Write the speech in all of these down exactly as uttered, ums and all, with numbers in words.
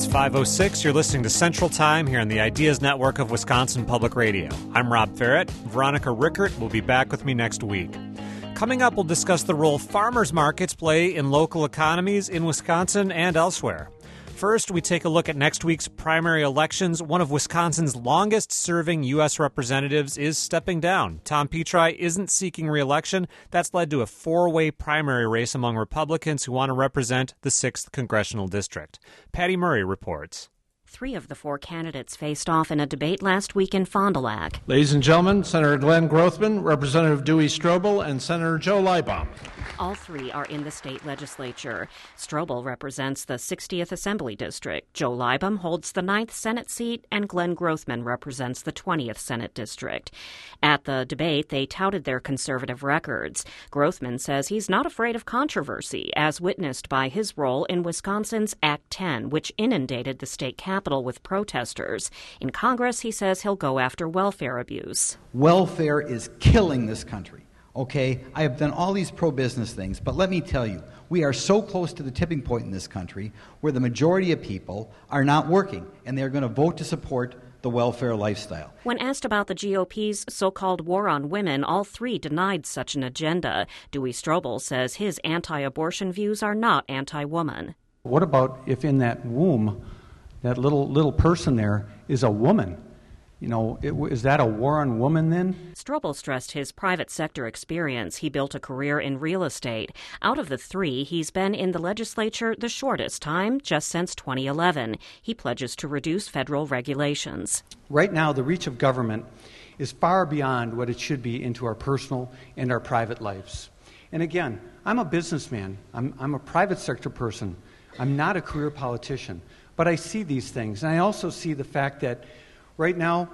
It's five oh six. You're listening to Central Time here on the Ideas Network of Wisconsin Public Radio. I'm Rob Ferret. Veronica Rickert will be back with me next week. Coming up, we'll discuss the role farmers markets play in local economies in Wisconsin and elsewhere. First, we take a look at next week's primary elections. One of Wisconsin's longest-serving U S representatives is stepping down. Tom Petri isn't seeking re-election. That's led to a four-way primary race among Republicans who want to represent the sixth Congressional District. Patty Murray reports. Three of the four candidates faced off in a debate last week in Fond du Lac. Ladies and gentlemen, Senator Glenn Grothman, Representative Dewey Strobel, and Senator Joe Liebaum. All three are in the state legislature. Strobel represents the sixtieth Assembly District. Joe Liebaum holds the ninth Senate seat, and Glenn Grothman represents the twentieth Senate District. At the debate, they touted their conservative records. Grothman says he's not afraid of controversy, as witnessed by his role in Wisconsin's Act ten, which inundated the state capitol with protesters. In Congress, he says he'll go after welfare abuse. Welfare is killing this country. Okay, I have done all these pro-business things, but let me tell you, we are so close to the tipping point in this country where the majority of people are not working, and they're going to vote to support the welfare lifestyle. When asked about the G O P's so-called war on women, all three denied such an agenda. Dewey Strobel says his anti-abortion views are not anti-woman. What about if in that womb, that little little person there is a woman? You know, it, is that a war on women then? Strobel stressed his private sector experience. He built a career in real estate. Out of the three, he's been in the legislature the shortest time, just since twenty eleven. He pledges to reduce federal regulations. Right now, the reach of government is far beyond what it should be into our personal and our private lives. And again, I'm a businessman. I'm, I'm a private sector person. I'm not a career politician. But I see these things. And I also see the fact that right now,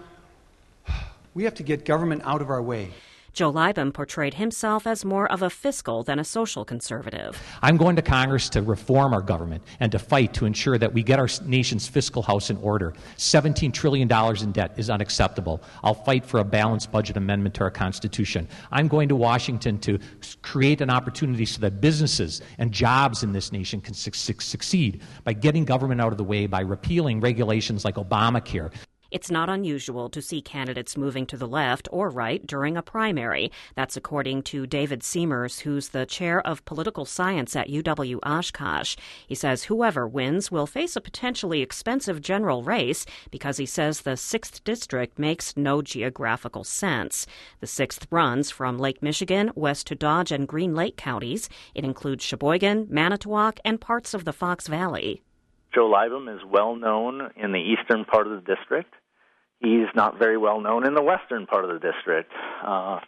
we have to get government out of our way. Joe Liebaum portrayed himself as more of a fiscal than a social conservative. I'm going to Congress to reform our government and to fight to ensure that we get our nation's fiscal house in order. seventeen trillion dollars in debt is unacceptable. I'll fight for a balanced budget amendment to our Constitution. I'm going to Washington to create an opportunity so that businesses and jobs in this nation can su- su- succeed by getting government out of the way, by repealing regulations like Obamacare. It's not unusual to see candidates moving to the left or right during a primary. That's according to David Seamers, who's the chair of political science at U W Oshkosh. He says whoever wins will face a potentially expensive general race because he says the sixth District makes no geographical sense. The sixth runs from Lake Michigan west to Dodge and Green Lake counties. It includes Sheboygan, Manitowoc, and parts of the Fox Valley. Joe Liebaum is well known in the eastern part of the district. He's not very well known in the western part of the district. Uh,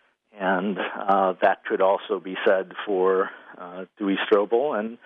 and uh, that could also be said for uh, Dewey Strobel and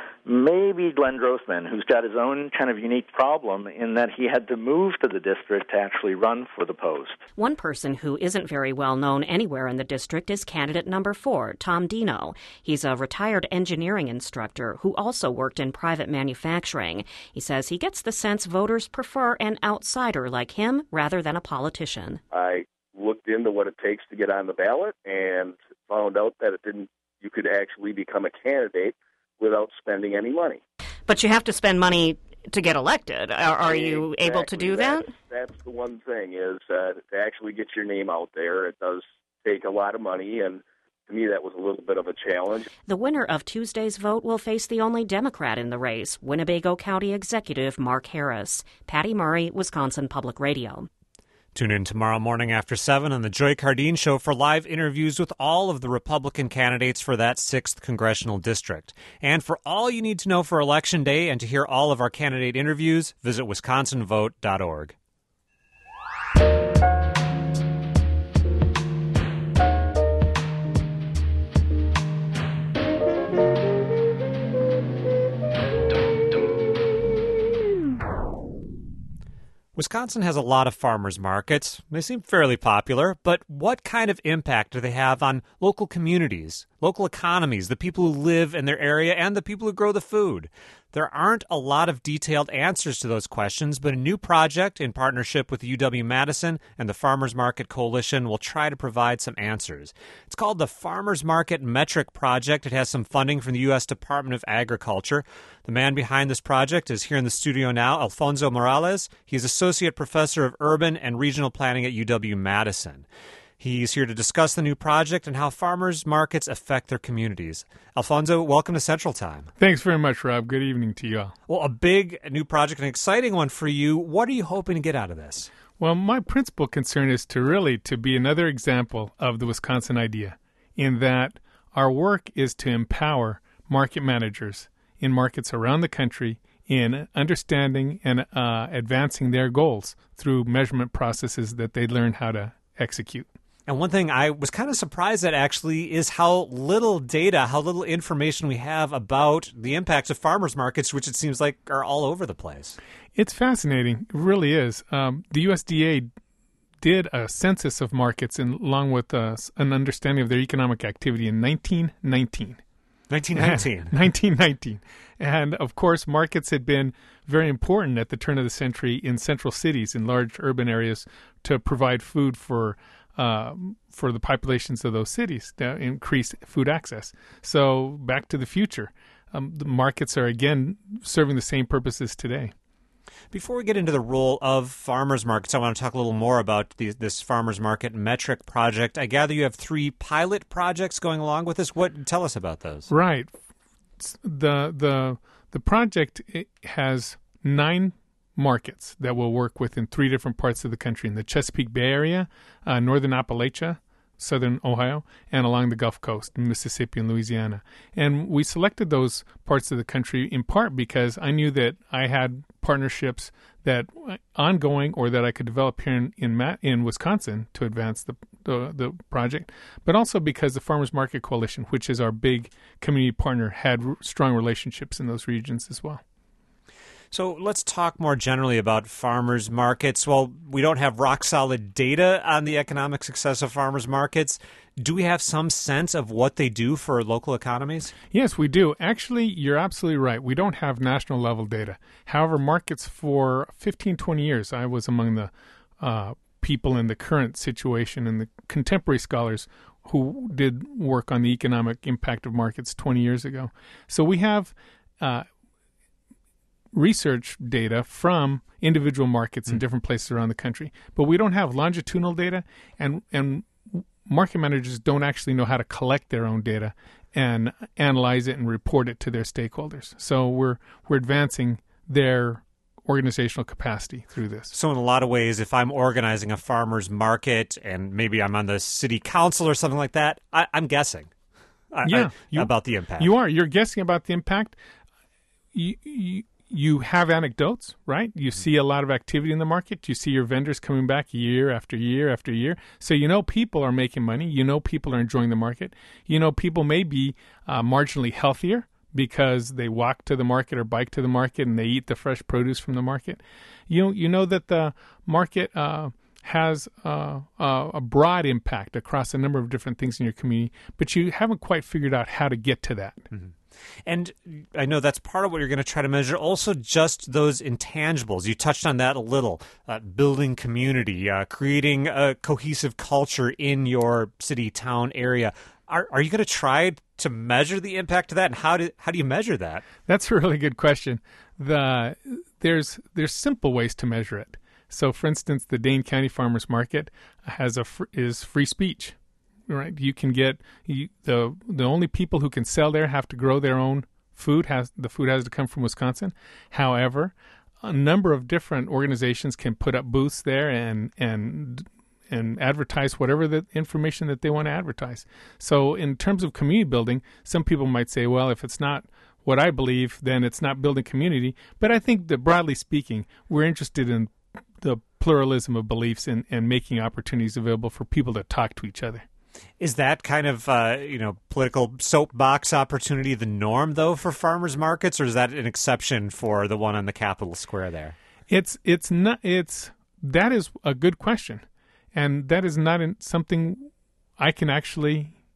maybe Glenn Grothman, who's got his own kind of unique problem in that he had to move to the district to actually run for the post. One person who isn't very well known anywhere in the district is candidate number four, Tom Dino. He's a retired engineering instructor who also worked in private manufacturing. He says he gets the sense voters prefer an outsider like him rather than a politician. I looked into what it takes to get on the ballot and found out that it didn't. You could actually become a candidate without spending any money. But you have to spend money to get elected. Are, are you exactly. able to do that? That's, that's the one thing, is uh, to actually get your name out there. It does take a lot of money, and to me that was a little bit of a challenge. The winner of Tuesday's vote will face the only Democrat in the race, Winnebago County Executive Mark Harris. Patty Murray, Wisconsin Public Radio. Tune in tomorrow morning after seven on the Joy Cardine Show for live interviews with all of the Republican candidates for that sixth Congressional District. And for all you need to know for Election Day and to hear all of our candidate interviews, visit wisconsin vote dot org. Wisconsin has a lot of farmers markets. They seem fairly popular, but what kind of impact do they have on local communities? local economies, the people who live in their area, and the people who grow the food? There aren't a lot of detailed answers to those questions, but a new project in partnership with U W-Madison and the Farmers Market Coalition will try to provide some answers. It's called the Farmers Market Metric Project. It has some funding from the U S Department of Agriculture. The man behind this project is here in the studio now, Alfonso Morales. He's Associate Professor of Urban and Regional Planning at U W-Madison. He's here to discuss the new project and how farmers markets affect their communities. Alfonso, welcome to Central Time. Thanks very much, Rob. Good evening to you all. Well, a big new project, an exciting one for you. What are you hoping to get out of this? Well, my principal concern is to really to be another example of the Wisconsin idea, in that our work is to empower market managers in markets around the country in understanding and uh, advancing their goals through measurement processes that they learn how to execute. And one thing I was kind of surprised at, actually, is how little data, how little information we have about the impacts of farmers markets, which it seems like are all over the place. It's fascinating. It really is. Um, the U S D A did a census of markets and, along with uh, an understanding of their economic activity in nineteen nineteen. nineteen nineteen. nineteen nineteen. And, of course, markets had been very important at the turn of the century in central cities, in large urban areas, to provide food for uh, for the populations of those cities to increase food access. So back to the future. Um, the markets are, again, serving the same purposes today. Before we get into the role of farmers markets, I want to talk a little more about the, this farmers market metric project. I gather you have three pilot projects going along with this. What tell us about those? Right. The the the project has nine markets that will work within three different parts of the country: in the Chesapeake Bay area, uh, northern Appalachia, southern Ohio, and along the Gulf Coast, Mississippi and Louisiana. And we selected those parts of the country in part because I knew that I had partnerships that ongoing or that I could develop here in in, Ma- in Wisconsin to advance the, the the project, but also because the Farmers Market Coalition, which is our big community partner, had r- strong relationships in those regions as well. So let's talk more generally about farmers markets. Well, we don't have rock-solid data on the economic success of farmers markets. Do we have some sense of what they do for local economies? Yes, we do. Actually, you're absolutely right. We don't have national-level data. However, markets for fifteen, twenty years, I was among the uh, people in the current situation and the contemporary scholars who did work on the economic impact of markets twenty years ago. So we have Uh, research data from individual markets mm. in different places around the country. But we don't have longitudinal data, and and market managers don't actually know how to collect their own data and analyze it and report it to their stakeholders. So we're we're advancing their organizational capacity through this. So in a lot of ways, if I'm organizing a farmer's market and maybe I'm on the city council or something like that, I, I'm guessing I, yeah, I, you, about the impact. You are. You're guessing about the impact. You, you, You have anecdotes, right? You see a lot of activity in the market. You see your vendors coming back year after year after year. So you know people are making money. You know people are enjoying the market. You know people may be uh, marginally healthier because they walk to the market or bike to the market and they eat the fresh produce from the market. You you know that the market uh, has uh, uh, a broad impact across a number of different things in your community, but you haven't quite figured out how to get to that. Mm-hmm. And I know that's part of what you're going to try to measure. Also, just those intangibles. You touched on that a little. Uh, building community, uh, creating a cohesive culture in your city, town area. Are are you going to try to measure the impact of that? And how do how do you measure that? That's a really good question. The there's there's simple ways to measure it. So, for instance, the Dane County Farmers Market has a fr- is free speech. Right, you can get you, the the only people who can sell there have to grow their own food. Has the food has to come from Wisconsin. However, a number of different organizations can put up booths there and and and advertise whatever the information that they want to advertise. So, in terms of community building, some people might say, well, if it's not what I believe, then it's not building community. But I think that broadly speaking, we're interested in the pluralism of beliefs and, and making opportunities available for people to talk to each other. Is that kind of, uh, you know, political soapbox opportunity the norm, though, for farmers markets, or is that an exception for the one on the Capitol Square there? It's it's not it's that is a good question, and that is not in, something I can actually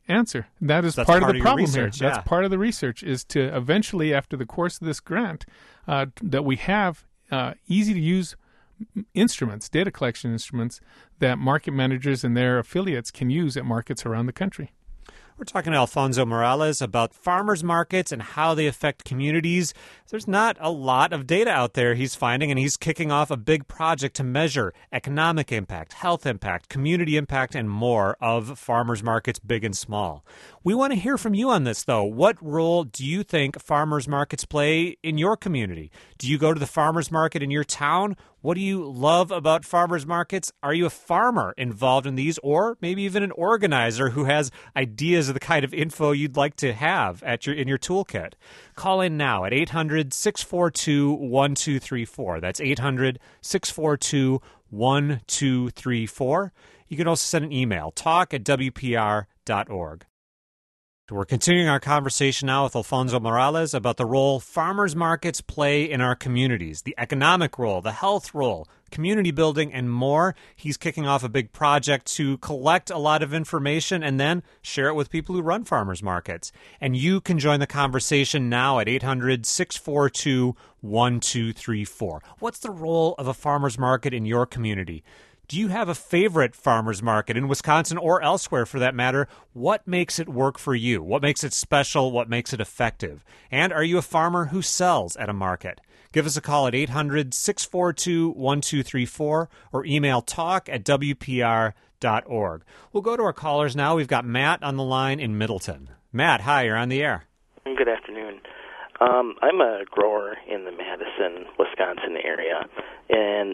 answer. That is That's part, part of the of your problem research, here. yeah. That's part of the research, is to eventually, after the course of this grant, uh, that we have uh, easy-to-use instruments, data collection instruments, that market managers and their affiliates can use at markets around the country. We're talking to Alfonso Morales about farmers markets and how they affect communities. There's not a lot of data out there he's finding, and he's kicking off a big project to measure economic impact, health impact, community impact, and more of farmers markets, big and small. We want to hear from you on this, though. What role do you think farmers markets play in your community? Do you go to the farmers market in your town? What do you love about farmers markets? Are you a farmer involved in these, or maybe even an organizer who has ideas of the kind of info you'd like to have at your in your toolkit? Call in now at eight hundred, six four two, one two three four. That's eight hundred, six four two, one two three four. You can also send an email, talk at w p r dot org. We're continuing our conversation now with Alfonso Morales about the role farmers markets play in our communities, the economic role, the health role, community building, and more. He's kicking off a big project to collect a lot of information and then share it with people who run farmers markets. And you can join the conversation now at eight hundred, six four two, one two three four. What's the role of a farmers market in your community? Do you have a favorite farmers market in Wisconsin or elsewhere for that matter? What makes it work for you? What makes it special? What makes it effective? And are you a farmer who sells at a market? Give us a call at eight hundred, six four two, one two three four or email talk at w p r dot org. We'll go to our callers now. We've got Matt on the line in Middleton. Matt, hi, you're on the air. Good afternoon. Um, I'm a grower in the Madison, Wisconsin area, and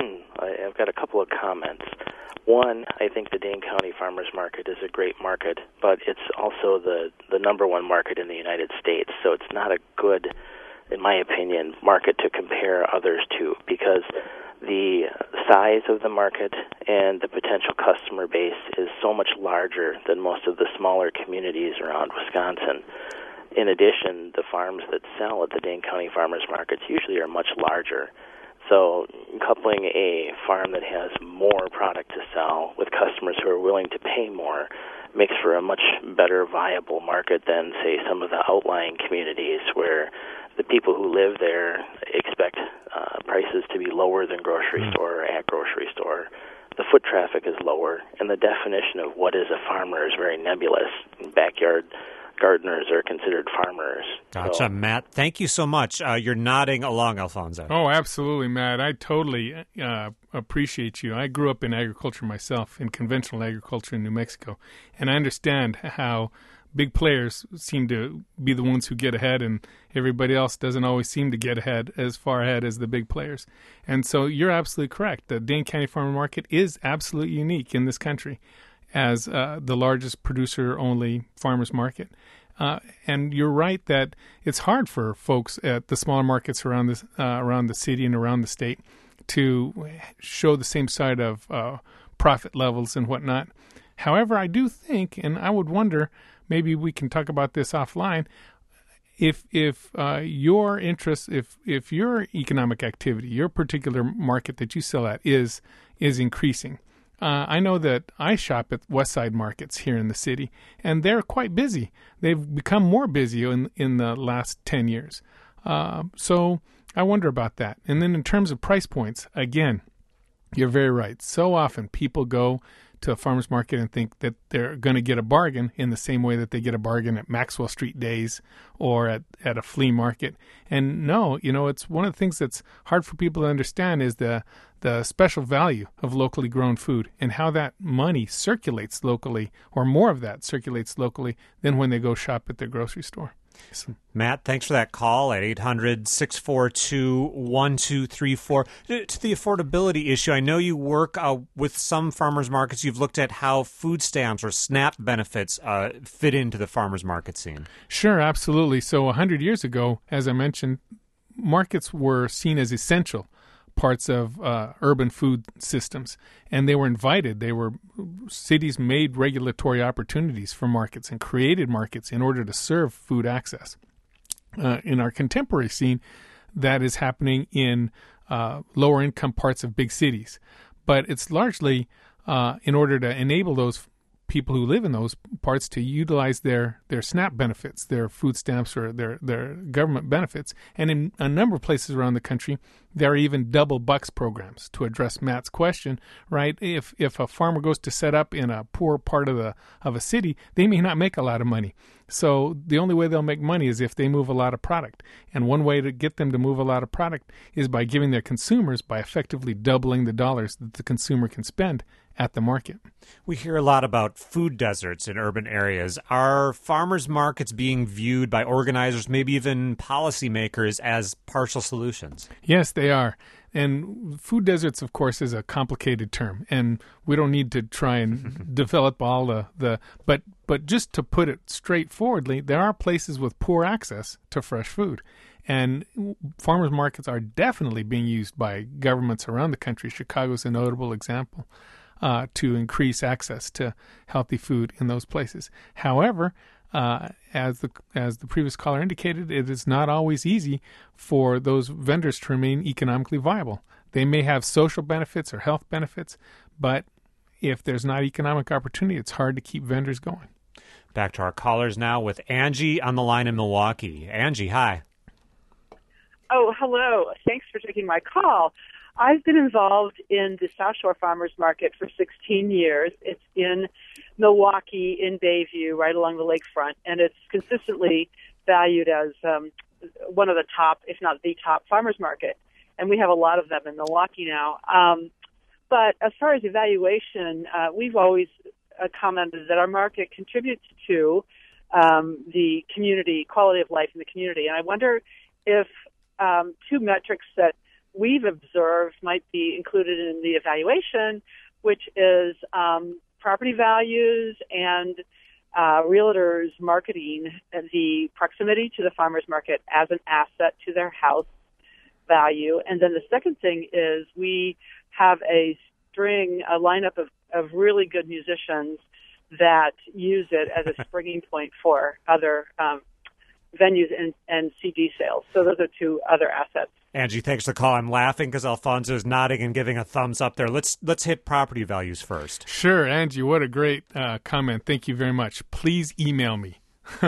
I've got a couple of comments. One, I think the Dane County Farmers Market is a great market, but it's also the, the number one market in the United States, so it's not a good, in my opinion, market to compare others to, because the size of the market and the potential customer base is so much larger than most of the smaller communities around Wisconsin. In addition, the farms that sell at the Dane County Farmers Markets usually are much larger. So coupling a farm that has more product to sell with customers who are willing to pay more makes for a much better viable market than, say, some of the outlying communities where the people who live there expect uh, prices to be lower than grocery mm. store or at grocery store. The foot traffic is lower, and the definition of what is a farmer is very nebulous. Backyard gardeners are considered farmers. Gotcha, so, Matt. Thank you so much. Uh, you're nodding along, Alfonso. Oh, absolutely, Matt. I totally uh, appreciate you. I grew up in agriculture myself, in conventional agriculture in New Mexico, and I understand how big players seem to be the ones who get ahead, and everybody else doesn't always seem to get ahead, as far ahead as the big players. And so you're absolutely correct. The Dane County Farmer Market is absolutely unique in this country as uh, the largest producer-only farmers market. Uh, and you're right that it's hard for folks at the smaller markets around the, uh, around the city and around the state to show the same side of uh, profit levels and whatnot. However, I do think, and I would wonder, maybe we can talk about this offline, if if uh, your interest, if if your economic activity, your particular market that you sell at is is increasing. Uh, I know that I shop at West Side markets here in the city, and they're quite busy. They've become more busy in in the last ten years. Uh, so I wonder about that. And then in terms of price points, again, you're very right. So often people go to a farmer's market and think that they're going to get a bargain in the same way that they get a bargain at Maxwell Street Days or at, at a flea market. And no, you know, it's one of the things that's hard for people to understand is the the special value of locally grown food and how that money circulates locally, or more of that circulates locally than when they go shop at their grocery store. So, Matt, thanks for that call at eight hundred, six four two, one two three four. To the affordability issue, I know you work uh, with some farmers markets. You've looked at how food stamps or SNAP benefits uh, fit into the farmers market scene. Sure, absolutely. So one hundred years ago, as I mentioned, markets were seen as essential parts of uh, urban food systems, and they were invited. They were cities made regulatory opportunities for markets and created markets in order to serve food access. Uh, in our contemporary scene, that is happening in uh, lower income parts of big cities, but it's largely uh, in order to enable those people who live in those parts to utilize their, their SNAP benefits, their food stamps or their, their government benefits. And in a number of places around the country, there are even double bucks programs to address Matt's question, right? If if a farmer goes to set up in a poor part of the of a city, they may not make a lot of money. So the only way they'll make money is if they move a lot of product. And one way to get them to move a lot of product is by giving their consumers, by effectively doubling the dollars that the consumer can spend at the market. We hear a lot about food deserts in urban areas. Are farmers markets being viewed by organizers, maybe even policymakers, as partial solutions? Yes, they are. And food deserts, of course, is a complicated term, and we don't need to try and develop all the, the but but just to put it straightforwardly, there are places with poor access to fresh food. And farmers markets are definitely being used by governments around the country. Chicago is a notable example uh, to increase access to healthy food in those places. However, Uh, as the as the previous caller indicated, it is not always easy for those vendors to remain economically viable. They may have social benefits or health benefits, but if there's not economic opportunity, it's hard to keep vendors going. Back to our callers now with Angie on the line in Milwaukee. Angie, hi. Oh, hello. Thanks for taking my call. I've been involved in the South Shore Farmers Market for sixteen years. It's in Milwaukee, in Bayview, right along the lakefront, and it's consistently valued as um, one of the top, if not the top, farmers market. And we have a lot of them in Milwaukee now. Um, but as far as evaluation, uh, we've always uh, commented that our market contributes to um, the community, quality of life in the community. And I wonder if um, two metrics that we've observed might be included in the evaluation, which is um, property values and uh, realtors marketing the proximity to the farmers market as an asset to their house value. And then the second thing is we have a string, a lineup of, of really good musicians that use it as a springing point for other um, venues and, and C D sales. So those are two other assets. Angie, thanks for the call. I'm laughing because Alfonso is nodding and giving a thumbs up there. Let's let's hit property values first. Sure, Angie, what a great uh, comment. Thank you very much. Please email me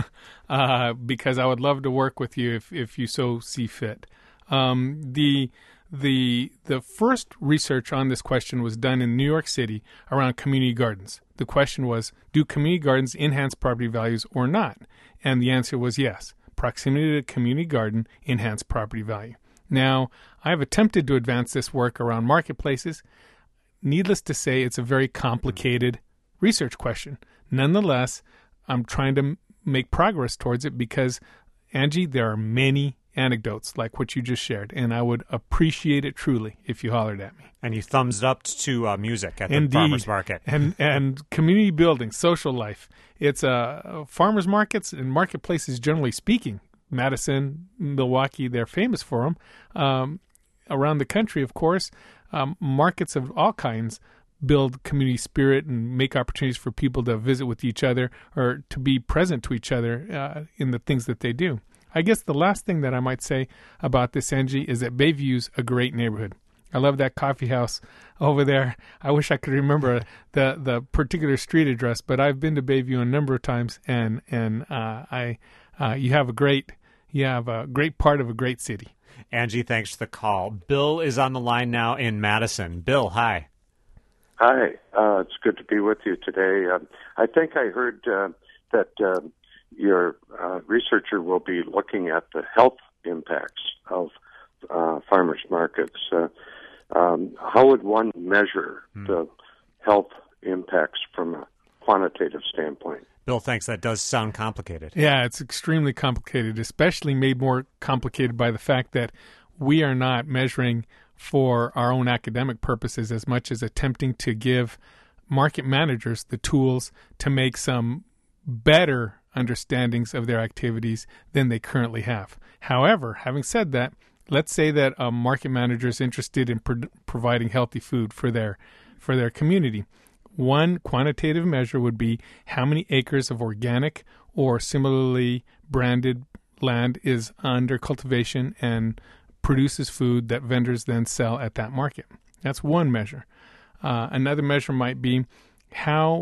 uh, because I would love to work with you if, if you so see fit. Um, the the the first research on this question was done in New York City around community gardens. The question was, do community gardens enhance property values or not? And the answer was yes. Proximity to a community garden enhance property value. Now, I have attempted to advance this work around marketplaces. Needless to say, it's a very complicated research question. Nonetheless, I'm trying to m- make progress towards it because, Angie, there are many anecdotes like what you just shared, and I would appreciate it truly if you hollered at me. And you thumbs up to uh, music at the Indeed. farmers market. and and community building, social life. It's uh, farmers markets and marketplaces, generally speaking. Madison, Milwaukee, they're famous for them. Um, around the country, of course, um, markets of all kinds build community spirit and make opportunities for people to visit with each other or to be present to each other uh, in the things that they do. I guess the last thing that I might say about this, Angie, is that Bayview's a great neighborhood. I love that coffee house over there. I wish I could remember the the particular street address, but I've been to Bayview a number of times, and and uh, I uh, you have a great you have a great part of a great city. Angie, thanks for the call. Bill is on the line now in Madison. Bill, hi. Hi, uh, it's good to be with you today. Um, I think I heard uh, that uh, your uh, researcher will be looking at the health impacts of uh, farmers markets. Uh, um, how would one measure hmm. the health impacts from a quantitative standpoint? Bill thinks that does sound complicated. Yeah, it's extremely complicated, especially made more complicated by the fact that we are not measuring for our own academic purposes as much as attempting to give market managers the tools to make some better understandings of their activities than they currently have. However, having said that, let's say that a market manager is interested in pro- providing healthy food for their for their community. One quantitative measure would be how many acres of organic or similarly branded land is under cultivation and produces food that vendors then sell at that market. That's one measure. Uh, another measure might be how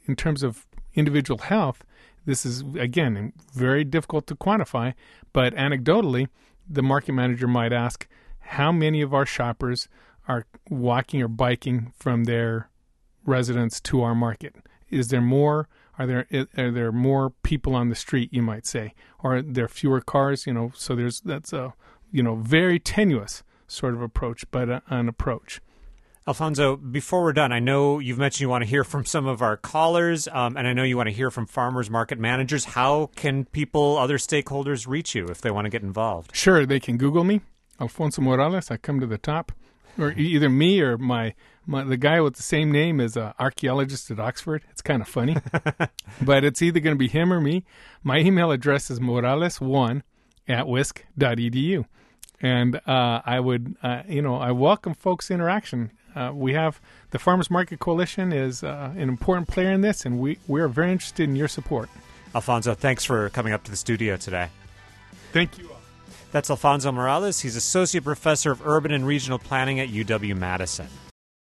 in terms of individual health, this is, again, very difficult to quantify, but anecdotally, the market manager might ask, how many of our shoppers are walking or biking from their residence to our market? Is there more? Are there are there more people on the street, you might say? Or are there fewer cars? You know, so there's that's a you know very tenuous sort of approach, but a, an approach. Alfonso, before we're done, I know you've mentioned you want to hear from some of our callers, um, and I know you want to hear from farmers market managers. How can people, other stakeholders, reach you if they want to get involved? Sure, they can Google me, Alfonso Morales. I come to the top. Or either me or my, my the guy with the same name is an archaeologist at Oxford. It's kind of funny. But it's either going to be him or me. My email address is morales one at wisc dot e d u. And uh, I would, uh, you know, I welcome folks' interaction. Uh, we have the Farmers Market Coalition is uh, an important player in this, and we, we are very interested in your support. Alfonso, thanks for coming up to the studio today. Thank you all. That's Alfonso Morales. He's Associate Professor of Urban and Regional Planning at U W-Madison.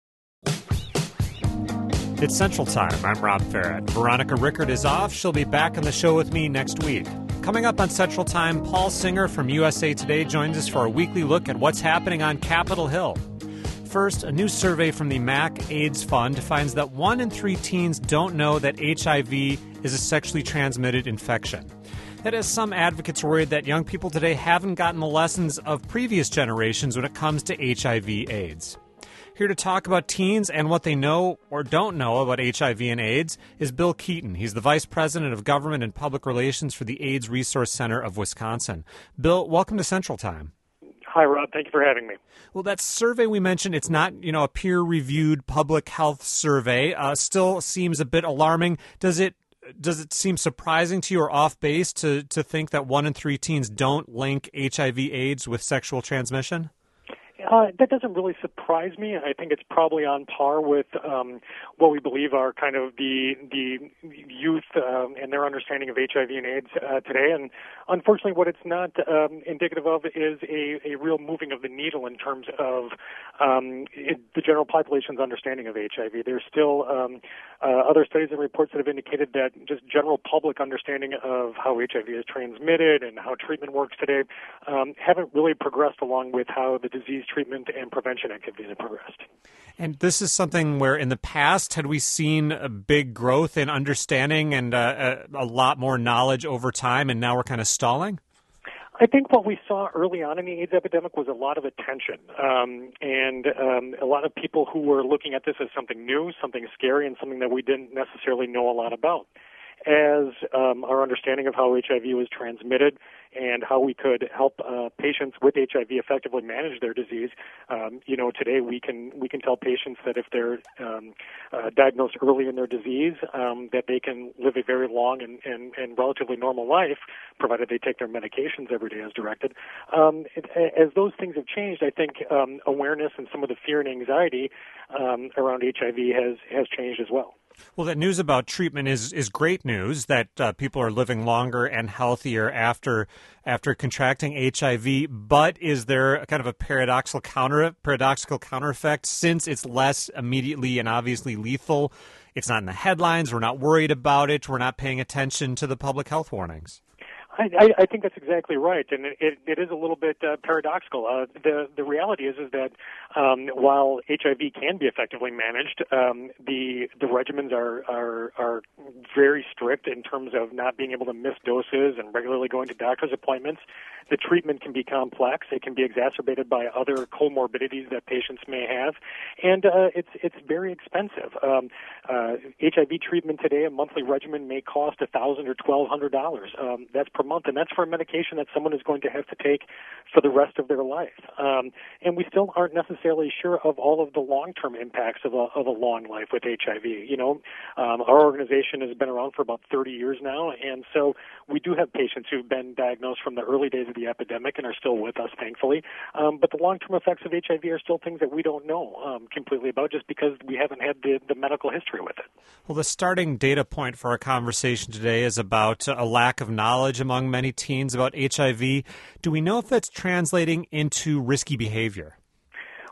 It's Central Time. I'm Rob Ferret. Veronica Rickert is off. She'll be back on the show with me next week. Coming up on Central Time, Paul Singer from U S A Today joins us for a weekly look at what's happening on Capitol Hill. First, a new survey from the M A C AIDS Fund finds that one in three teens don't know that H I V is a sexually transmitted infection. That has some advocates worried that young people today haven't gotten the lessons of previous generations when it comes to H I V AIDS. Here to talk about teens and what they know or don't know about H I V and AIDS is Bill Keaton. He's the Vice President of Government and Public Relations for the AIDS Resource Center of Wisconsin. Bill, welcome to Central Time. Hi, Rob. Thank you for having me. Well, that survey we mentioned, it's not, you know, a peer-reviewed public health survey. Uh, still seems a bit alarming. Does it does it seem surprising to you or off base to, to think that one in three teens don't link H I V AIDS with sexual transmission? Uh, that doesn't really surprise me. I think it's probably on par with um, what we believe are kind of the the youth um, and their understanding of H I V and AIDS uh, today. And unfortunately, what it's not um, indicative of is a, a real moving of the needle in terms of um, it, the general population's understanding of H I V. There's still um, uh, other studies and reports that have indicated that just general public understanding of how H I V is transmitted and how treatment works today um, haven't really progressed along with how the disease treatment and prevention activities have progressed. And this is something where in the past, had we seen a big growth in understanding and uh, a, a lot more knowledge over time, and now we're kind of stalling? I think what we saw early on in the AIDS epidemic was a lot of attention, um, and um, a lot of people who were looking at this as something new, something scary, and something that we didn't necessarily know a lot about. As um, our understanding of how H I V was transmitted and how we could help uh, patients with H I V effectively manage their disease, um, you know, today we can we can tell patients that if they're um, uh, diagnosed early in their disease, um, that they can live a very long and, and, and relatively normal life, provided they take their medications every day as directed. Um, it, as those things have changed, I think um, awareness and some of the fear and anxiety um, around H I V has has changed as well. Well, that news about treatment is, is great news, that uh, people are living longer and healthier after after contracting H I V. But is there a kind of a paradoxical counter paradoxical counter effect? Since it's less immediately and obviously lethal, it's not in the headlines, we're not worried about it, we're not paying attention to the public health warnings. I, I think that's exactly right, and it, it is a little bit uh, paradoxical. Uh, the the reality is is that um, while H I V can be effectively managed, um, the the regimens are, are are very strict in terms of not being able to miss doses and regularly going to doctor's appointments. The treatment can be complex; it can be exacerbated by other comorbidities that patients may have, and uh, it's it's very expensive. Um, uh, H I V treatment today, a monthly regimen may cost a thousand or twelve hundred dollars. Um, that's per month, and that's for a medication that someone is going to have to take for the rest of their life. Um, and we still aren't necessarily sure of all of the long-term impacts of a, of a long life with H I V. You know, um, our organization has been around for about thirty years now, and so we do have patients who've been diagnosed from the early days of the epidemic and are still with us, thankfully. Um, but the long-term effects of H I V are still things that we don't know um, completely about, just because we haven't had the, the medical history with it. Well, the starting data point for our conversation today is about a lack of knowledge among many teens about H I V. Do we know if that's translating into risky behavior?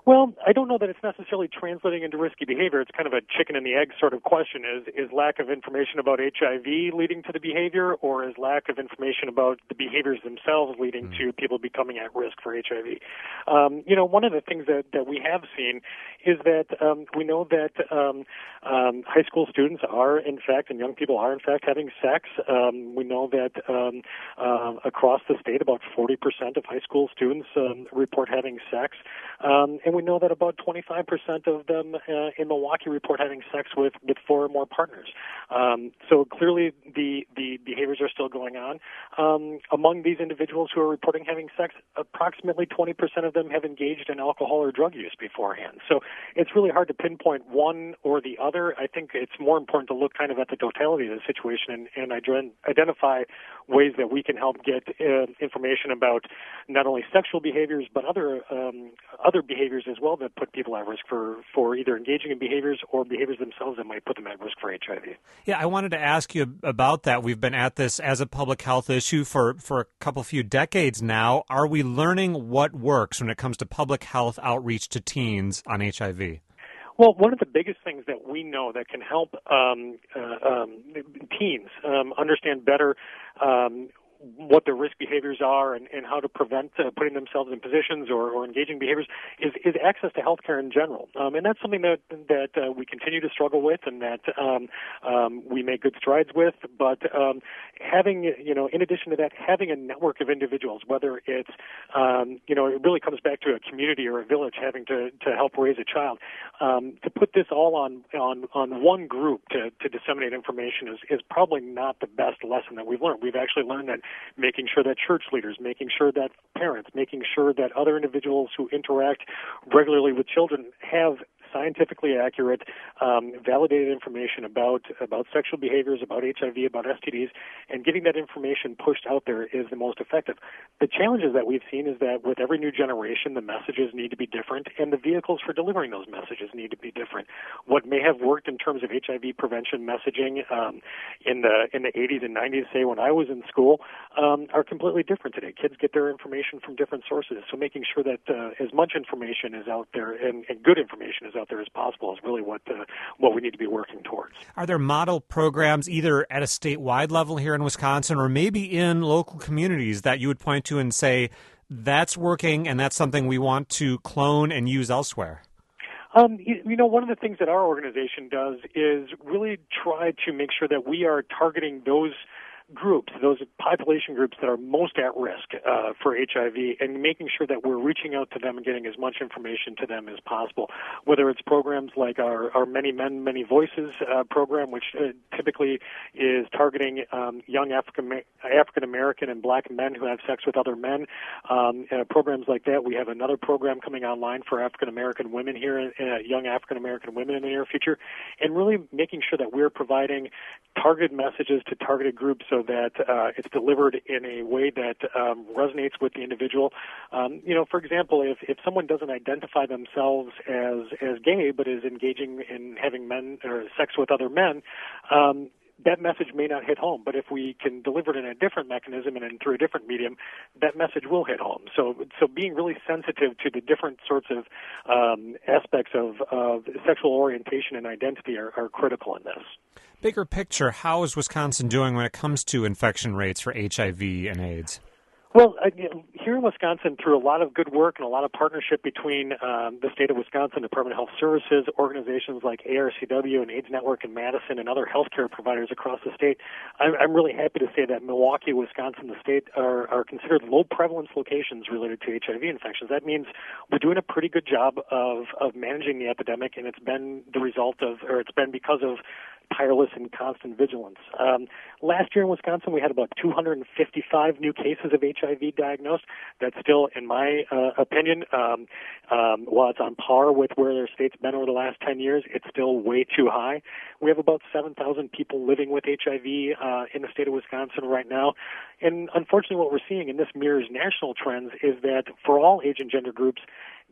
Well, I don't know that it's necessarily translating into risky behavior. It's kind of a chicken and the egg sort of question. Is is lack of information about H I V leading to the behavior, or is lack of information about the behaviors themselves leading mm. to people becoming at risk for H I V? Um, you know, one of the things that, that we have seen is that um, we know that um, um, high school students are, in fact, and young people are, in fact, having sex. Um, we know that um, uh, across the state, about forty percent of high school students um, report having sex. Um, and we know that about twenty-five percent of them uh, in Milwaukee report having sex with, with four or more partners. Um, so clearly the, the behaviors are still going on. Um, among these individuals who are reporting having sex, approximately twenty percent of them have engaged in alcohol or drug use beforehand. So it's really hard to pinpoint one or the other. I think it's more important to look kind of at the totality of the situation and, and identify ways that we can help get uh, information about not only sexual behaviors but other um, other behaviors as well that put people at risk for, for either engaging in behaviors or behaviors themselves that might put them at risk for H I V. Yeah, I wanted to ask you about that. We've been at this as a public health issue for, for a couple few decades now. Are we learning what works when it comes to public health outreach to teens on H I V? Well, one of the biggest things that we know that can help um, uh, um, teens um, understand better um, what their risk behaviors are and, and how to prevent uh, putting themselves in positions or, or engaging behaviors is, is access to health care in general. Um, and that's something that that uh, we continue to struggle with and that um, um, we make good strides with. But um, having, you know, in addition to that, having a network of individuals, whether it's, um, you know, it really comes back to a community or a village having to, to help raise a child, um, to put this all on, on, on one group to, to disseminate information is, is probably not the best lesson that we've learned. We've actually learned that making sure that church leaders, making sure that parents, making sure that other individuals who interact regularly with children have scientifically accurate, um, validated information about about sexual behaviors, about H I V, about S T Ds, and getting that information pushed out there is the most effective. The challenges that we've seen is that with every new generation, the messages need to be different, and the vehicles for delivering those messages need to be different. What may have worked in terms of H I V prevention messaging um, in the in the eighties and nineties, say when I was in school, um, are completely different today. Kids get their information from different sources, so making sure that uh, as much information is out there and, and good information is out there as possible is really what uh, what we need to be working towards. Are there model programs either at a statewide level here in Wisconsin or maybe in local communities that you would point to and say that's working and that's something we want to clone and use elsewhere? Um, you, you know, one of the things that our organization does is really try to make sure that we are targeting those groups, those population groups that are most at risk uh, for H I V, and making sure that we're reaching out to them and getting as much information to them as possible, whether it's programs like our, our Many Men, Many Voices uh, program, which uh, typically is targeting um, young African African American and black men who have sex with other men. Um, uh, programs like that. We have another program coming online for African American women here, uh, young African American women in the near future, and really making sure that we're providing targeted messages to targeted groups so that uh, it's delivered in a way that um, resonates with the individual. Um, you know, for example, if, if someone doesn't identify themselves as, as gay but is engaging in having men or sex with other men, um, that message may not hit home. But if we can deliver it in a different mechanism and in, through a different medium, that message will hit home. So, so being really sensitive to the different sorts of um, aspects of, of sexual orientation and identity are, are critical in this. Bigger picture, how is Wisconsin doing when it comes to infection rates for H I V and AIDS? Well, uh, you know, here in Wisconsin, through a lot of good work and a lot of partnership between um, the state of Wisconsin, Department of Health Services, organizations like A R C W and AIDS Network in Madison, and other healthcare providers across the state, I'm, I'm really happy to say that Milwaukee, Wisconsin, the state, are, are considered low prevalence locations related to H I V infections. That means we're doing a pretty good job of, of managing the epidemic, and it's been the result of, or it's been because of tireless and constant vigilance. Um, last year in Wisconsin, we had about two hundred fifty-five new cases of H I V diagnosed. That's still, in my uh, opinion, um, um, while it's on par with where their state's been over the last ten years, it's still way too high. We have about seven thousand people living with H I V uh, in the state of Wisconsin right now. And unfortunately, what we're seeing, and this mirrors national trends, is that for all age and gender groups,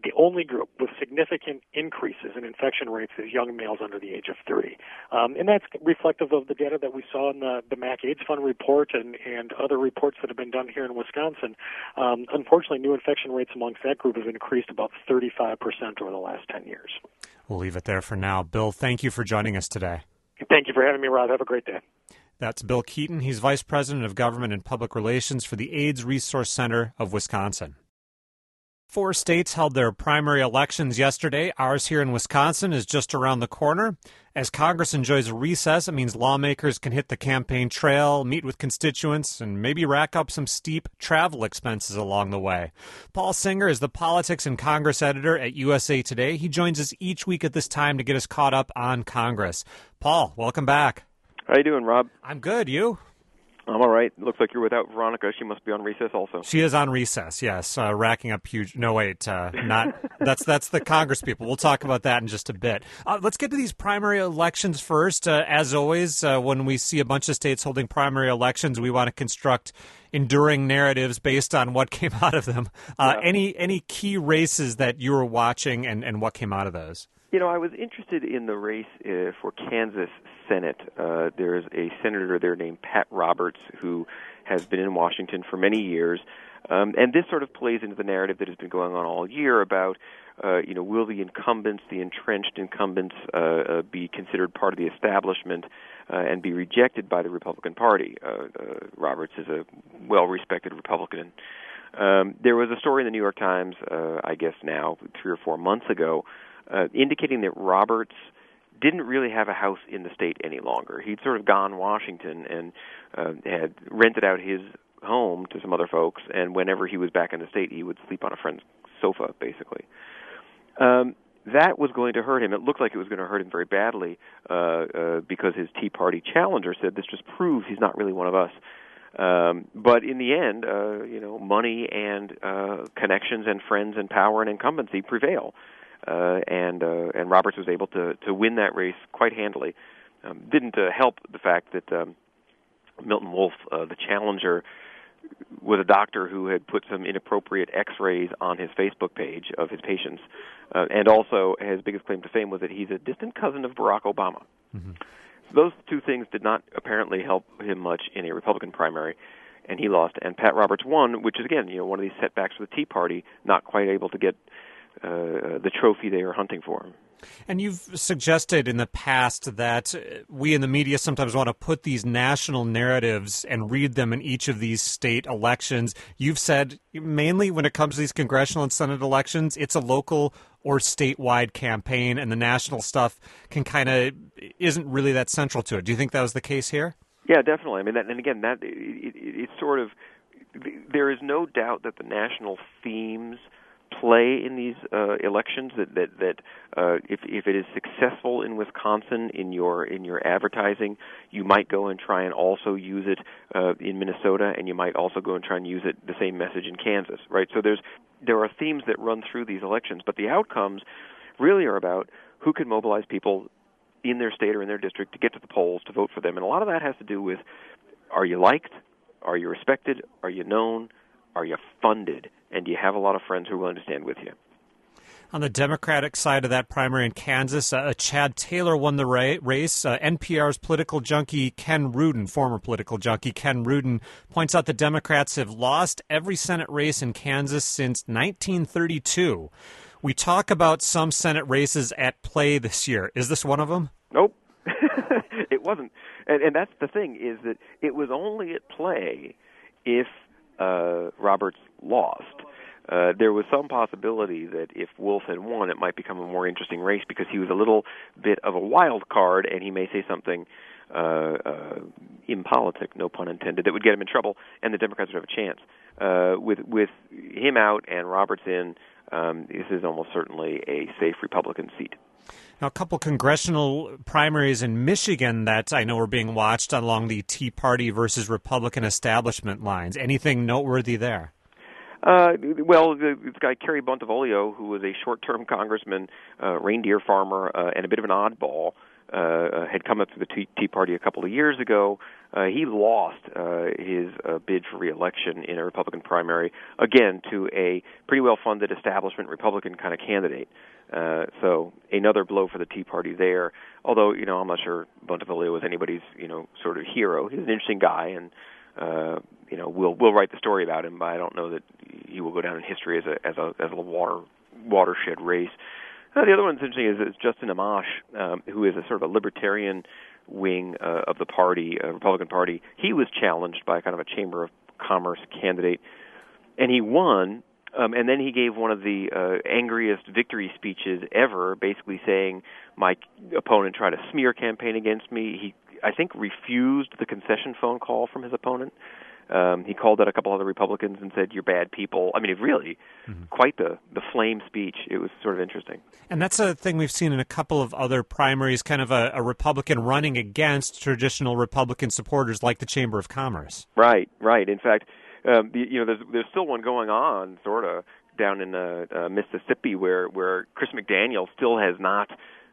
the only group with significant increases in infection rates is young males under the age of thirty. Um, and that's reflective of the data that we saw in the, the M A C AIDS Fund report and, and other reports that have been done here in Wisconsin. Um, unfortunately, new infection rates amongst that group have increased about thirty-five percent over the last ten years. We'll leave it there for now. Bill, thank you for joining us today. Thank you for having me, Rob. Have a great day. That's Bill Keeton. He's Vice President of Government and Public Relations for the AIDS Resource Center of Wisconsin. Four states held their primary elections yesterday. Ours here in Wisconsin is just around the corner. As Congress enjoys a recess, it means lawmakers can hit the campaign trail, meet with constituents, and maybe rack up some steep travel expenses along the way. Paul Singer is the Politics and Congress editor at U S A Today. He joins us each week at this time to get us caught up on Congress. Paul, welcome back. How you doing, Rob? I'm good. You? I'm all right. Looks like you're without Veronica. She must be on recess also. She is on recess, yes, uh, racking up huge... No, wait, uh, not... that's that's the Congress people. We'll talk about that in just a bit. Uh, let's get to these primary elections first. Uh, as always, uh, when we see a bunch of states holding primary elections, we want to construct enduring narratives based on what came out of them. Uh, yeah. Any any key races that you were watching and, and what came out of those? You know, I was interested in the race uh, for Kansas Senate. Uh, there's a senator there named Pat Roberts who has been in Washington for many years. Um, and this sort of plays into the narrative that has been going on all year about, uh, you know, will the incumbents, the entrenched incumbents, uh, uh, be considered part of the establishment uh, and be rejected by the Republican Party? Uh, uh, Roberts is a well-respected Republican. Um, there was a story in the New York Times, uh, I guess now, three or four months ago, Uh, indicating that Roberts didn't really have a house in the state any longer. He'd sort of gone Washington and uh, had rented out his home to some other folks, and whenever he was back in the state, he would sleep on a friend's sofa, basically. Um, that was going to hurt him. It looked like it was going to hurt him very badly uh, uh, because his Tea Party challenger said this just proves he's not really one of us. Um, but in the end, uh, you know, money and uh, connections and friends and power and incumbency prevail. Uh, and uh, and Roberts was able to, to win that race quite handily. Um, didn't uh, help the fact that um, Milton Wolf, uh, the challenger, was a doctor who had put some inappropriate X-rays on his Facebook page of his patients, uh, and also his biggest claim to fame was that he's a distant cousin of Barack Obama. Mm-hmm. So those two things did not apparently help him much in a Republican primary, and he lost. And Pat Roberts won, which is again, you know, one of these setbacks for the Tea Party, not quite able to get Uh, the trophy they are hunting for. And you've suggested in the past that we in the media sometimes want to put these national narratives and read them in each of these state elections. You've said mainly when it comes to these congressional and Senate elections, it's a local or statewide campaign, and the national stuff can kind of isn't really that central to it. Do you think that was the case here? Yeah, definitely. I mean, that, and again, that it, it, it's sort of there is no doubt that the national themes play in these uh, elections. That that that uh, if if it is successful in Wisconsin in your in your advertising, you might go and try and also use it uh, in Minnesota, and you might also go and try and use it the same message in Kansas, right? So there's there are themes that run through these elections, but the outcomes really are about who can mobilize people in their state or in their district to get to the polls to vote for them, and a lot of that has to do with: are you liked? Are you respected? Are you known? Are you funded? And do you have a lot of friends who are willing to stand with you? On the Democratic side of that primary in Kansas, uh, Chad Taylor won the ra- race. Uh, N P R's political junkie Ken Rudin, former political junkie Ken Rudin, points out the Democrats have lost every Senate race in Kansas since nineteen thirty-two. We talk about some Senate races at play this year. Is this one of them? Nope. It wasn't. And, and that's the thing, is that it was only at play if uh, Roberts lost. Uh, there was some possibility that if Wolf had won, it might become a more interesting race because he was a little bit of a wild card, and he may say something uh, uh, impolitic, no pun intended, that would get him in trouble, and the Democrats would have a chance. Uh, with with him out and Roberts in, um, this is almost certainly a safe Republican seat. Now, a couple congressional primaries in Michigan that I know are being watched along the Tea Party versus Republican establishment lines. Anything noteworthy there? Uh, well, the, this guy, Kerry Buntavolio, who was a short-term congressman, uh, reindeer farmer, uh, and a bit of an oddball, uh, had come up to the Tea, Tea Party a couple of years ago. Uh, he lost uh, his uh, bid for re-election in a Republican primary, again, to a pretty well-funded establishment Republican kind of candidate. Uh, so another blow for the Tea Party there. Although, you know, I'm not sure Bonifacio was anybody's, you know, sort of hero. He's an interesting guy, and uh, you know, we'll we'll write the story about him. But I don't know that he will go down in history as a as a as a water watershed race. Uh, the other one that's interesting is, is Justin Amash, um, who is a sort of a libertarian wing uh, of the party, uh, Republican Party. He was challenged by kind of a Chamber of Commerce candidate, and he won. Um, and then he gave one of the uh, angriest victory speeches ever, basically saying my opponent tried a smear campaign against me. He, I think, refused the concession phone call from his opponent. Um, he called out a couple other Republicans and said, "You're bad people." I mean, it really mm-hmm. quite the, the flame speech. It was sort of interesting. And that's a thing we've seen in a couple of other primaries, kind of a, a Republican running against traditional Republican supporters like the Chamber of Commerce. Right, right. In fact, Um, the, you know, there's there's still one going on, sort of, down in uh, uh, Mississippi, where where Chris McDaniel still has not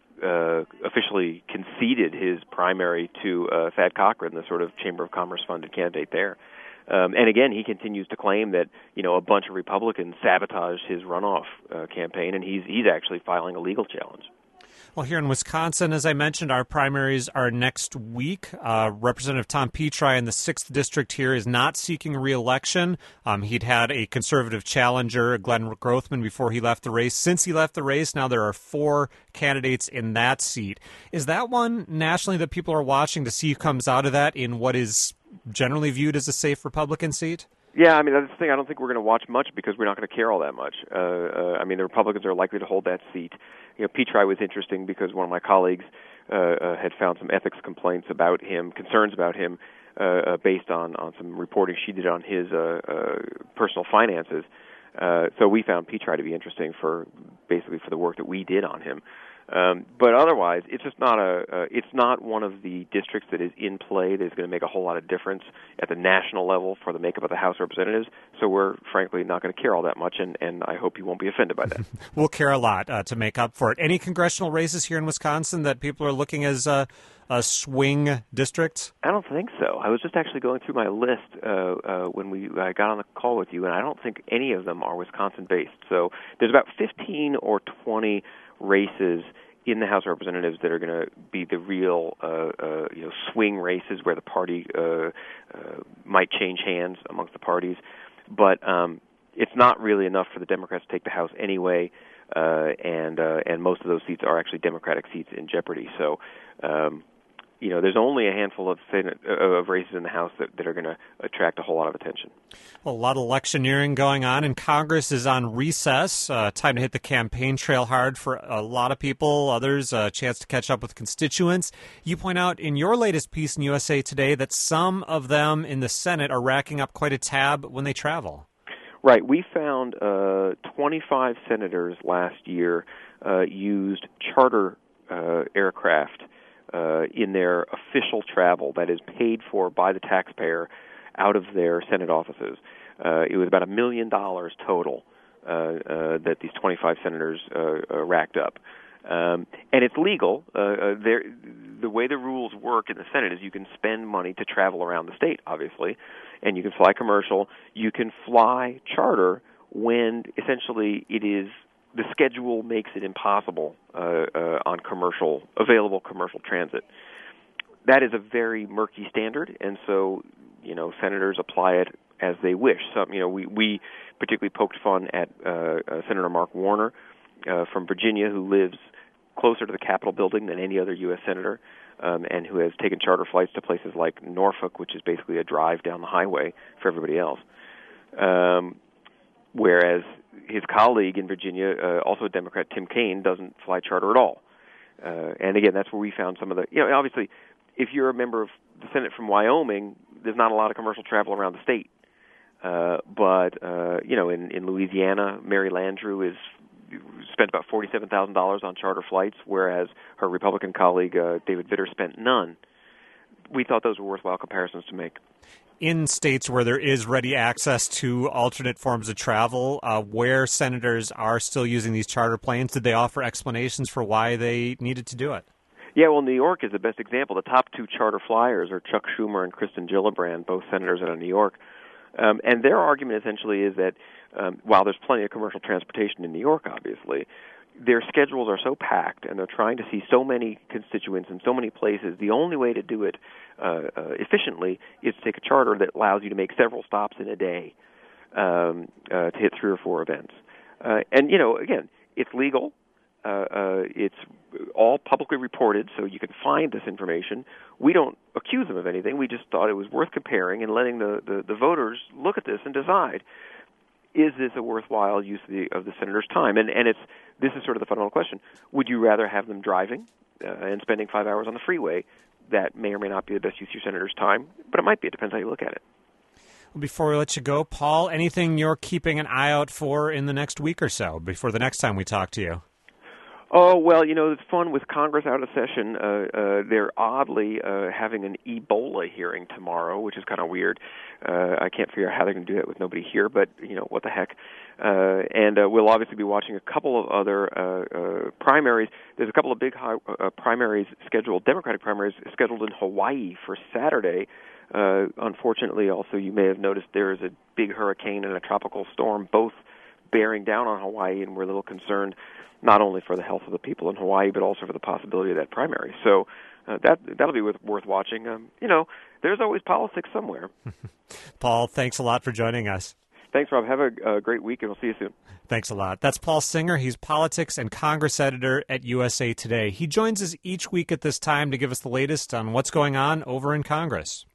uh, officially conceded his primary to uh, Thad Cochran, the sort of Chamber of Commerce funded candidate there. Um, and again, he continues to claim that, you know, a bunch of Republicans sabotaged his runoff uh, campaign, and he's he's actually filing a legal challenge. Well, here in Wisconsin, as I mentioned, our primaries are next week. Uh, Representative Tom Petri in the sixth District here is not seeking re-election. Um, he'd had a conservative challenger, Glenn Grothman, before he left the race. Since he left the race, now there are four candidates in that seat. Is that one nationally that people are watching to see who comes out of that in what is generally viewed as a safe Republican seat? Yeah, I mean, that's the thing. I don't think we're going to watch much because we're not going to care all that much. Uh, uh, I mean, the Republicans are likely to hold that seat. You know, Petri was interesting because one of my colleagues uh, uh, had found some ethics complaints about him, concerns about him, uh, uh, based on, on some reporting she did on his uh, uh, personal finances. Uh, so we found Petri to be interesting for basically for the work that we did on him. Um, but otherwise, it's just not a. Uh, it's not one of the districts that is in play that is going to make a whole lot of difference at the national level for the makeup of the House of Representatives. So we're frankly not going to care all that much, and, and I hope you won't be offended by that. We'll care a lot uh, to make up for it. Any congressional races here in Wisconsin that people are looking as uh, uh, swing districts? I don't think so. I was just actually going through my list uh, uh, when we I got on the call with you, and I don't think any of them are Wisconsin-based. So there's about fifteen or twenty races in the House of Representatives that are going to be the real, uh, uh, you know, swing races where the party uh, uh, might change hands amongst the parties. But um, it's not really enough for the Democrats to take the House anyway, uh, and uh, and most of those seats are actually Democratic seats in jeopardy. So, um, you know, there's only a handful of Senate, uh, of races in the House that, that are going to attract a whole lot of attention. Well, a lot of electioneering going on, and Congress is on recess. Uh, time to hit the campaign trail hard for a lot of people. Others, a chance to catch up with constituents. You point out in your latest piece in U S A Today that some of them in the Senate are racking up quite a tab when they travel. Right. We found uh, twenty-five senators last year uh, used charter uh, aircraft Uh, in their official travel that is paid for by the taxpayer out of their Senate offices. Uh, it was about a million dollars total uh, uh, that these twenty-five senators uh, uh, racked up. Um, and it's legal. Uh, uh, the way the rules work in the Senate is you can spend money to travel around the state, obviously, and you can fly commercial. You can fly charter when essentially it is the schedule makes it impossible uh, uh, on commercial, available commercial transit. That is a very murky standard, and so, you know, senators apply it as they wish. Some, you know, we, we particularly poked fun at uh, uh, Senator Mark Warner uh, from Virginia, who lives closer to the Capitol building than any other U S senator, um, and who has taken charter flights to places like Norfolk, which is basically a drive down the highway for everybody else. Um, whereas his colleague in Virginia, uh, also a Democrat, Tim Kaine, doesn't fly charter at all. Uh, and again, that's where we found some of the, you know, obviously, if you're a member of the Senate from Wyoming, there's not a lot of commercial travel around the state. Uh, but, uh, you know, in, in Louisiana, Mary Landrieu is spent about forty-seven thousand dollars on charter flights, whereas her Republican colleague, uh, David Vitter, spent none. We thought those were worthwhile comparisons to make. In states where there is ready access to alternate forms of travel, uh, where senators are still using these charter planes, did they offer explanations for why they needed to do it? Yeah, well, New York is the best example. The top two charter flyers are Chuck Schumer and Kristen Gillibrand, both senators out of New York. Um, and their argument essentially is that um, while there's plenty of commercial transportation in New York, obviously, their schedules are so packed and they're trying to see so many constituents in so many places, the only way to do it uh, uh, efficiently is to take a charter that allows you to make several stops in a day um, uh, to hit three or four events. Uh, and, you know, again, it's legal. Uh, uh, it's all publicly reported, so you can find this information. We don't accuse them of anything. We just thought it was worth comparing and letting the, the, the voters look at this and decide, is this a worthwhile use of the, of the senator's time? And, and it's this is sort of the fundamental question. Would you rather have them driving uh, and spending five hours on the freeway? That may or may not be the best use of your senator's time, but it might be. It depends how you look at it. Well, before we let you go, Paul, anything you're keeping an eye out for in the next week or so before the next time we talk to you? Oh, well, you know, it's fun with Congress out of session. Uh, uh, they're oddly uh, having an Ebola hearing tomorrow, which is kind of weird. Uh, I can't figure out how they're going to do that with nobody here, but, you know, what the heck. Uh, and uh, we'll obviously be watching a couple of other uh, uh, primaries. There's a couple of big high, uh, primaries scheduled, Democratic primaries scheduled in Hawaii for Saturday. Uh, unfortunately, also, you may have noticed there is a big hurricane and a tropical storm, both bearing down on Hawaii, and we're a little concerned not only for the health of the people in Hawaii, but also for the possibility of that primary. So uh, that, that'll be worth, worth watching. Um, you know, there's always politics somewhere. Paul, thanks a lot for joining us. Thanks, Rob. Have a, a great week, and we'll see you soon. Thanks a lot. That's Paul Singer. He's politics and Congress editor at U S A Today. He joins us each week at this time to give us the latest on what's going on over in Congress.